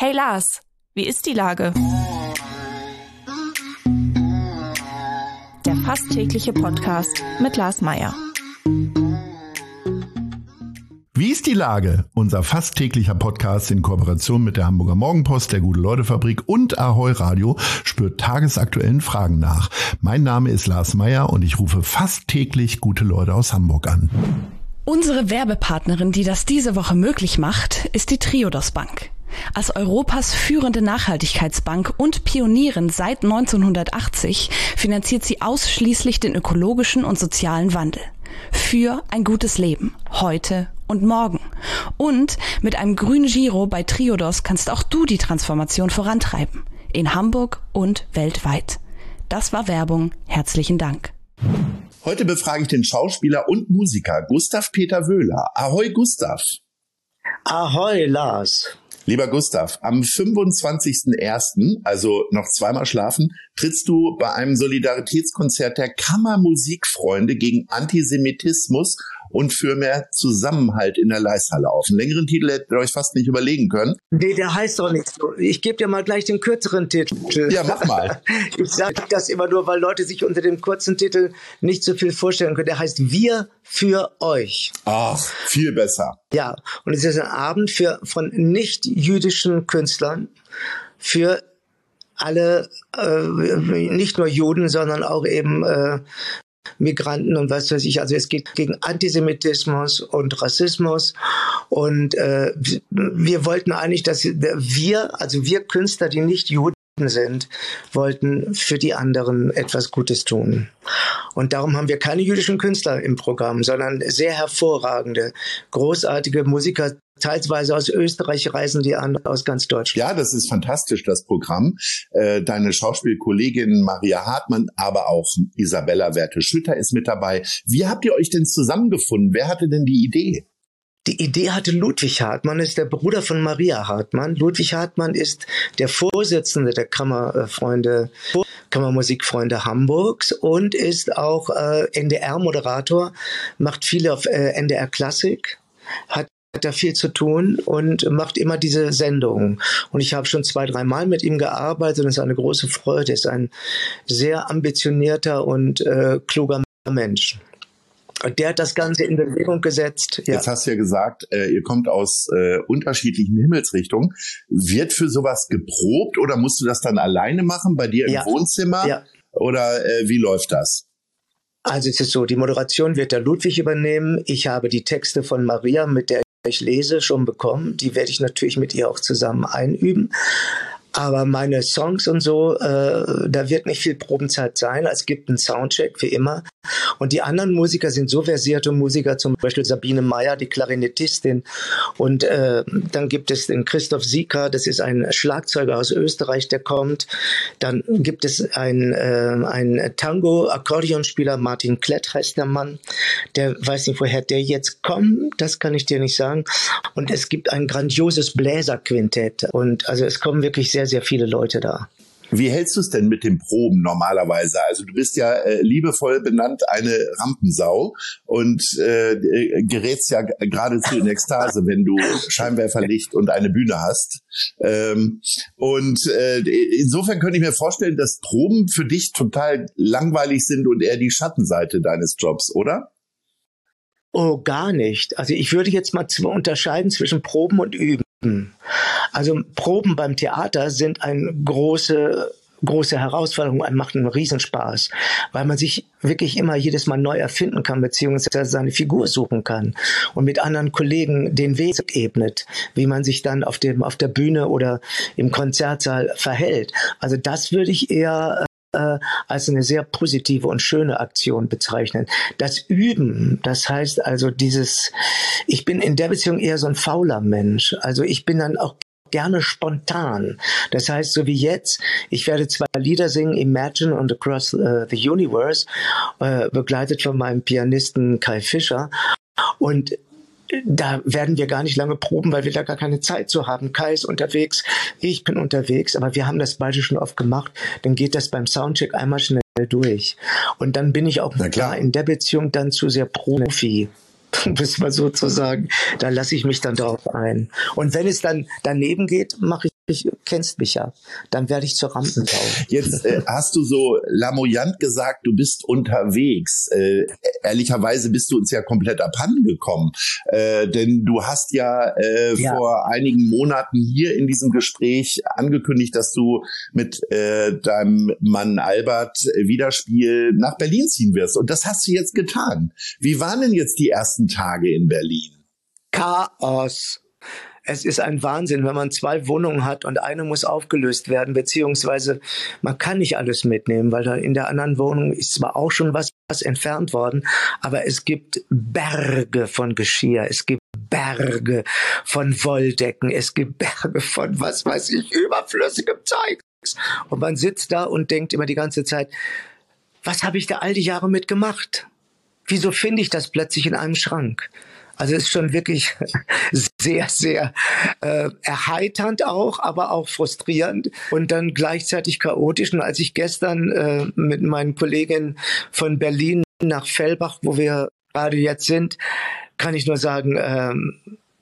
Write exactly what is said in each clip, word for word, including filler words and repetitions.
Hey Lars, wie ist die Lage? Der fast tägliche Podcast mit Lars Meyer. Wie ist die Lage? Unser fast täglicher Podcast in Kooperation mit der Hamburger Morgenpost, der Gute-Leute-Fabrik und Ahoi Radio spürt tagesaktuellen Fragen nach. Mein Name ist Lars Meyer und ich rufe fast täglich gute Leute aus Hamburg an. Unsere Werbepartnerin, die das diese Woche möglich macht, ist die Triodos Bank. Als Europas führende Nachhaltigkeitsbank und Pionierin seit neunzehnhundertachtzig finanziert sie ausschließlich den ökologischen und sozialen Wandel. Für ein gutes Leben, heute und morgen. Und mit einem grünen Giro bei Triodos kannst auch du die Transformation vorantreiben. In Hamburg und weltweit. Das war Werbung. Herzlichen Dank. Heute befrage ich den Schauspieler und Musiker Gustav Peter Wöhler. Ahoi Gustav. Ahoi Lars. Lieber Gustav, am fünfundzwanzigsten ersten, also noch zweimal schlafen, trittst du bei einem Solidaritätskonzert der Kammermusikfreunde gegen Antisemitismus und für mehr Zusammenhalt in der Leisthalle auf. Einen längeren Titel hättet ihr euch fast nicht überlegen können. Nee, der heißt doch nicht so. Ich gebe dir mal gleich den kürzeren Titel. Ja, mach mal. Ich sage das immer nur, weil Leute sich unter dem kurzen Titel nicht so viel vorstellen können. Der heißt Wir für euch. Ach, viel besser. Ja, und es ist ein Abend für von nicht-jüdischen Künstlern, für alle, äh, nicht nur Juden, sondern auch eben äh, Migranten und was weiß ich. Also es geht gegen Antisemitismus und Rassismus. Und äh, wir wollten eigentlich, dass wir, also wir Künstler, die nicht Juden sind, wollten für die anderen etwas Gutes tun. Und darum haben wir keine jüdischen Künstler im Programm, sondern sehr hervorragende, großartige Musiker. Teilweise aus Österreich reisen die an, aus ganz Deutschland. Ja, das ist fantastisch, das Programm. Äh, deine Schauspielkollegin Maria Hartmann, aber auch Isabella Werte-Schütter ist mit dabei. Wie habt ihr euch denn zusammengefunden? Wer hatte denn die Idee? Die Idee hatte Ludwig Hartmann, ist der Bruder von Maria Hartmann. Ludwig Hartmann ist der Vorsitzende der Kammerfreunde, Kammermusikfreunde Hamburgs und ist auch äh, N D R-Moderator, macht viel auf äh, N D R Klassik, hat hat da viel zu tun und macht immer diese Sendungen. Und ich habe schon zwei, drei Mal mit ihm gearbeitet und es ist eine große Freude. Er ist ein sehr ambitionierter und äh, kluger Mensch. Und der hat das Ganze in Bewegung gesetzt. Ja. Jetzt hast du ja gesagt, äh, ihr kommt aus äh, unterschiedlichen Himmelsrichtungen. Wird für sowas geprobt oder musst du das dann alleine machen bei dir im ja. Wohnzimmer? Ja. Oder äh, wie läuft das? Also es ist so, die Moderation wird der Ludwig übernehmen. Ich habe die Texte von Maria, mit der ich lese, schon bekommen. Die werde ich natürlich mit ihr auch zusammen einüben. Aber meine Songs und so, äh, da wird nicht viel Probenzeit sein. Es gibt einen Soundcheck, wie immer. Und die anderen Musiker sind so versierte Musiker, zum Beispiel Sabine Meyer, die Klarinettistin. Und äh, dann gibt es den Christoph Sieker, das ist ein Schlagzeuger aus Österreich, der kommt. Dann gibt es einen, äh, einen Tango-Akkordeonspieler, Martin Klett heißt der Mann. Der weiß nicht, woher der jetzt kommt, das kann ich dir nicht sagen. Und es gibt ein grandioses Bläserquintett. Und also es kommen wirklich sehr, sehr viele Leute da. Wie hältst du es denn mit den Proben normalerweise? Also du bist ja äh, liebevoll benannt eine Rampensau und äh, gerätst ja geradezu in Ekstase, wenn du Scheinwerferlicht und eine Bühne hast. Ähm, und äh, insofern könnte ich mir vorstellen, dass Proben für dich total langweilig sind und eher die Schattenseite deines Jobs, oder? Oh, gar nicht. Also ich würde jetzt mal unterscheiden zwischen Proben und Üben. Also Proben beim Theater sind eine große, große Herausforderung, macht einen Riesenspaß, weil man sich wirklich immer jedes Mal neu erfinden kann, beziehungsweise seine Figur suchen kann und mit anderen Kollegen den Weg ebnet, wie man sich dann auf dem, auf der Bühne oder im Konzertsaal verhält. Also das würde ich eher äh, als eine sehr positive und schöne Aktion bezeichnen. Das Üben, das heißt also dieses, ich bin in der Beziehung eher so ein fauler Mensch. Also ich bin dann auch gerne spontan. Das heißt, so wie jetzt, ich werde zwei Lieder singen, Imagine und Across uh, the Universe, äh, begleitet von meinem Pianisten Kai Fischer. Und da werden wir gar nicht lange proben, weil wir da gar keine Zeit zu haben. Kai ist unterwegs, ich bin unterwegs, aber wir haben das beide schon oft gemacht. Dann geht das beim Soundcheck einmal schnell durch. Und dann bin ich auch klar in der Beziehung dann zu sehr Profi. Muss man sozusagen, da lasse ich mich dann drauf ein. Und wenn es dann daneben geht, mache ich ich, kennst mich ja, dann werde ich zur Rampensau. Jetzt äh, hast du so lamoyant gesagt, du bist unterwegs. Äh, ehrlicherweise bist du uns ja komplett abhanden gekommen, äh, denn du hast ja, äh, ja vor einigen Monaten hier in diesem Gespräch angekündigt, dass du mit äh, deinem Mann Albert Widerspiel nach Berlin ziehen wirst. Und das hast du jetzt getan. Wie waren denn jetzt die ersten Tage in Berlin? Chaos. Es ist ein Wahnsinn, wenn man zwei Wohnungen hat und eine muss aufgelöst werden, beziehungsweise man kann nicht alles mitnehmen, weil da in der anderen Wohnung ist zwar auch schon was, was entfernt worden, aber es gibt Berge von Geschirr, es gibt Berge von Wolldecken, es gibt Berge von, was weiß ich, überflüssigem Zeug. Und man sitzt da und denkt immer die ganze Zeit, was habe ich da all die Jahre mitgemacht? Wieso finde ich das plötzlich in einem Schrank? Also es ist schon wirklich sehr, sehr äh, erheiternd auch, aber auch frustrierend und dann gleichzeitig chaotisch. Und als ich gestern äh, mit meinen Kolleginnen von Berlin nach Fellbach, wo wir gerade jetzt sind, kann ich nur sagen, ähm,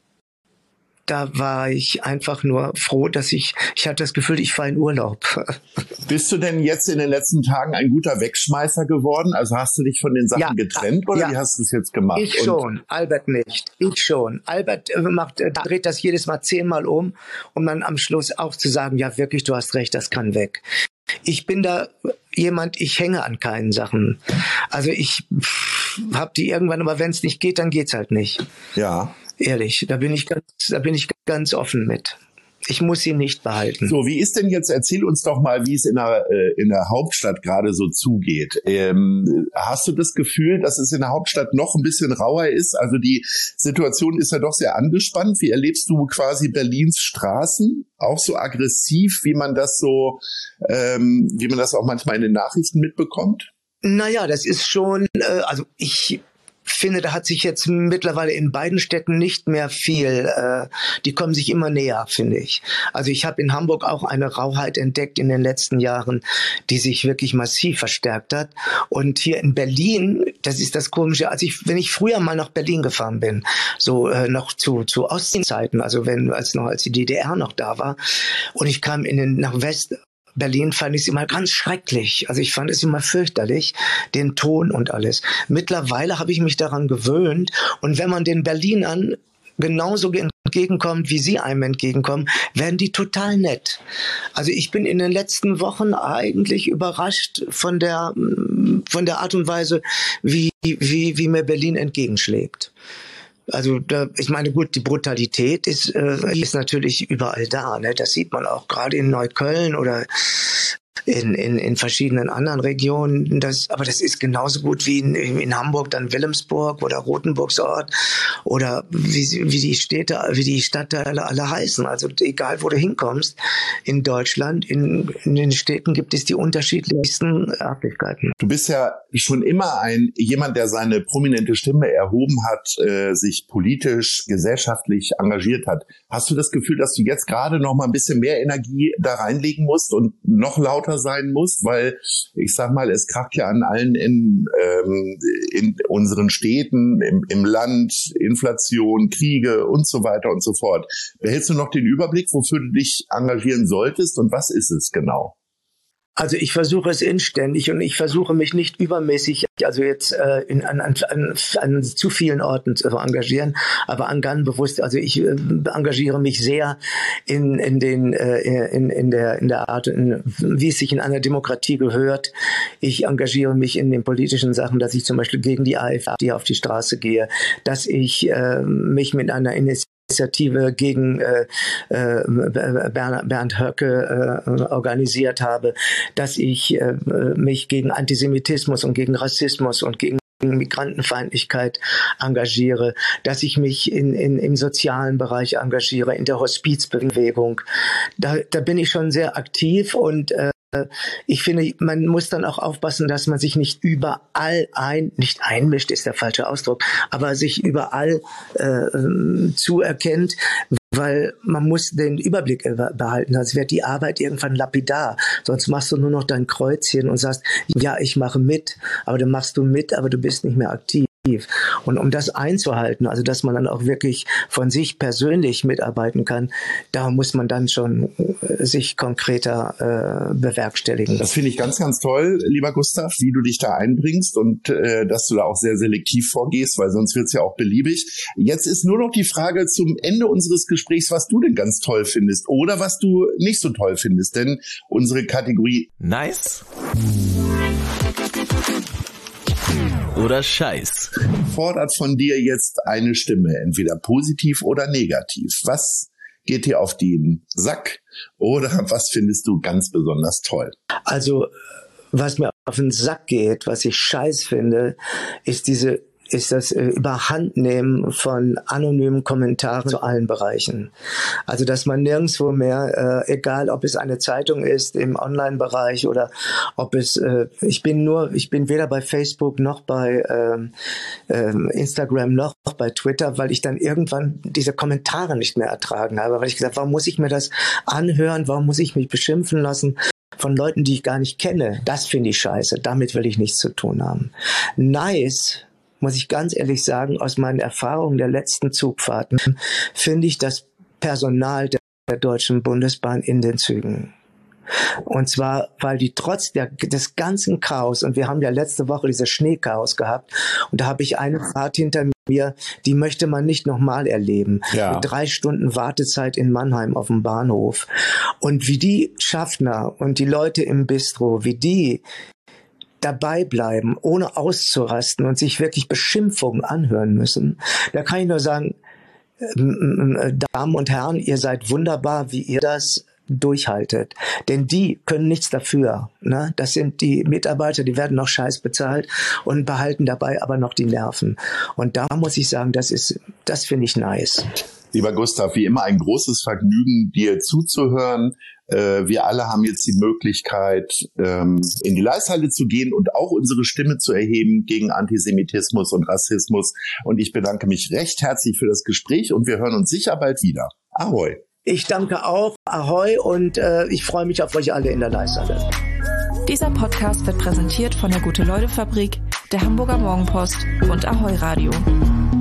da war ich einfach nur froh, dass ich, ich hatte das Gefühl, ich fahre in Urlaub. Bist du denn jetzt in den letzten Tagen ein guter Wegschmeißer geworden? Also hast du dich von den Sachen ja, getrennt oder ja. Wie hast du es jetzt gemacht? Ich schon, Und Albert nicht. Ich schon. Albert macht, dreht das jedes Mal zehnmal um, um dann am Schluss auch zu sagen, ja wirklich, du hast recht, das kann weg. Ich bin da jemand, ich hänge an keinen Sachen. Also ich habe die irgendwann, aber wenn es nicht geht, dann geht's halt nicht. Ja. Ehrlich, da bin ich ganz, da bin ich ganz offen mit. Ich muss sie nicht behalten. So, wie ist denn jetzt, erzähl uns doch mal, wie es in der, äh, in der Hauptstadt gerade so zugeht. Ähm, hast du das Gefühl, dass es in der Hauptstadt noch ein bisschen rauer ist? Also die Situation ist ja doch sehr angespannt. Wie erlebst du quasi Berlins Straßen? Auch so aggressiv, wie man das so, ähm, wie man das auch manchmal in den Nachrichten mitbekommt? Naja, das ist schon, äh, also ich finde, da hat sich jetzt mittlerweile in beiden Städten nicht mehr viel, äh, die kommen sich immer näher, finde ich. Also ich habe in Hamburg auch eine Rauheit entdeckt in den letzten Jahren, die sich wirklich massiv verstärkt hat. Und hier in Berlin, das ist das Komische, als ich, wenn ich früher mal nach Berlin gefahren bin, so äh, noch zu zu Ostzeiten, also wenn als noch als die D D R noch da war, und ich kam in den nach West Berlin, fand ich es immer ganz schrecklich. Also ich fand es immer fürchterlich, den Ton und alles. Mittlerweile habe ich mich daran gewöhnt. Und wenn man den Berlinern genauso entgegenkommt, wie sie einem entgegenkommen, werden die total nett. Also ich bin in den letzten Wochen eigentlich überrascht von der, von der Art und Weise, wie, wie, wie mir Berlin entgegenschlägt. Also da, ich meine, gut, die Brutalität ist, äh, ist natürlich überall da. Ne? Das sieht man auch gerade in Neukölln oder in, in, in verschiedenen anderen Regionen. Das, aber das ist genauso gut wie in, in Hamburg, dann Wilhelmsburg oder Rotenburgsort oder wie, wie die Städte, wie die Stadtteile alle heißen. Also egal, wo du hinkommst in Deutschland, in, in den Städten gibt es die unterschiedlichsten Örtlichkeiten. Du bist ja schon immer ein jemand, der seine prominente Stimme erhoben hat, äh, sich politisch, gesellschaftlich engagiert hat. Hast du das Gefühl, dass du jetzt gerade noch mal ein bisschen mehr Energie da reinlegen musst und noch lauter sein musst? Weil ich sag mal, es kracht ja an allen in, ähm, in unseren Städten, im, im Land, Inflation, Kriege und so weiter und so fort. Behältst du noch den Überblick, wofür du dich engagieren solltest und was ist es genau? Also ich versuche es inständig und ich versuche mich nicht übermäßig, also jetzt äh, in, an, an, an zu vielen Orten zu engagieren, aber an ganz bewusst, also ich äh, engagiere mich sehr in, in, den, äh, in, in, der, in der Art, in, wie es sich in einer Demokratie gehört. Ich engagiere mich in den politischen Sachen, dass ich zum Beispiel gegen die AfD auf die Straße gehe, dass ich äh, mich mit einer Initiative Initiative gegen äh, äh, Bernd, Bernd Höcke äh, organisiert habe, dass ich äh, mich gegen Antisemitismus und gegen Rassismus und gegen Migrantenfeindlichkeit engagiere, dass ich mich in, in, im sozialen Bereich engagiere, in der Hospizbewegung. Da, da bin ich schon sehr aktiv und äh, ich finde, man muss dann auch aufpassen, dass man sich nicht überall ein, nicht einmischt, ist der falsche Ausdruck, aber sich überall äh, zuerkennt, weil man muss den Überblick behalten, sonst wird die Arbeit irgendwann lapidar, sonst machst du nur noch dein Kreuzchen und sagst, ja, ich mache mit, aber dann machst du mit, aber du bist nicht mehr aktiv. Und um das einzuhalten, also dass man dann auch wirklich von sich persönlich mitarbeiten kann, da muss man dann schon äh, sich konkreter äh, bewerkstelligen. Das finde ich ganz, ganz toll, lieber Gustav, wie du dich da einbringst und äh, dass du da auch sehr selektiv vorgehst, weil sonst wird es ja auch beliebig. Jetzt ist nur noch die Frage zum Ende unseres Gesprächs, was du denn ganz toll findest oder was du nicht so toll findest, denn unsere Kategorie Nice oder Scheiß fordert von dir jetzt eine Stimme, entweder positiv oder negativ. Was geht dir auf den Sack oder was findest du ganz besonders toll? Also, was mir auf den Sack geht, was ich scheiß finde, ist diese ist das äh, Überhandnehmen von anonymen Kommentaren zu allen Bereichen. Also, dass man nirgendwo mehr, äh, egal ob es eine Zeitung ist im Online-Bereich oder ob es, äh, ich bin nur, ich bin weder bei Facebook noch bei ähm, ähm, Instagram noch bei Twitter, weil ich dann irgendwann diese Kommentare nicht mehr ertragen habe, weil ich gesagt, warum muss ich mir das anhören, warum muss ich mich beschimpfen lassen von Leuten, die ich gar nicht kenne? Das finde ich scheiße, damit will ich nichts zu tun haben. Nice, muss ich ganz ehrlich sagen, aus meinen Erfahrungen der letzten Zugfahrten, finde ich das Personal der, der Deutschen Bundesbahn in den Zügen. Und zwar, weil die trotz der, des ganzen Chaos, und wir haben ja letzte Woche dieses Schneechaos gehabt, und da habe ich eine Fahrt hinter mir, die möchte man nicht nochmal erleben. Ja. Mit drei Stunden Wartezeit in Mannheim auf dem Bahnhof. Und wie die Schaffner und die Leute im Bistro, wie die dabei bleiben, ohne auszurasten und sich wirklich Beschimpfungen anhören müssen, da kann ich nur sagen, äh, Damen und Herren, ihr seid wunderbar, wie ihr das durchhaltet. Denn die können nichts dafür. Ne? Das sind die Mitarbeiter, die werden noch scheiß bezahlt und behalten dabei aber noch die Nerven. Und da muss ich sagen, das ist, das finde ich nice. Lieber Gustav, wie immer ein großes Vergnügen, dir zuzuhören. Äh, wir alle haben jetzt die Möglichkeit, ähm, in die Leishalle zu gehen und auch unsere Stimme zu erheben gegen Antisemitismus und Rassismus. Und ich bedanke mich recht herzlich für das Gespräch und wir hören uns sicher bald wieder. Ahoi! Ich danke auch. Ahoi und äh, ich freue mich auf euch alle in der Leishalle. Dieser Podcast wird präsentiert von der Gute-Leute-Fabrik, der Hamburger Morgenpost und Ahoi Radio.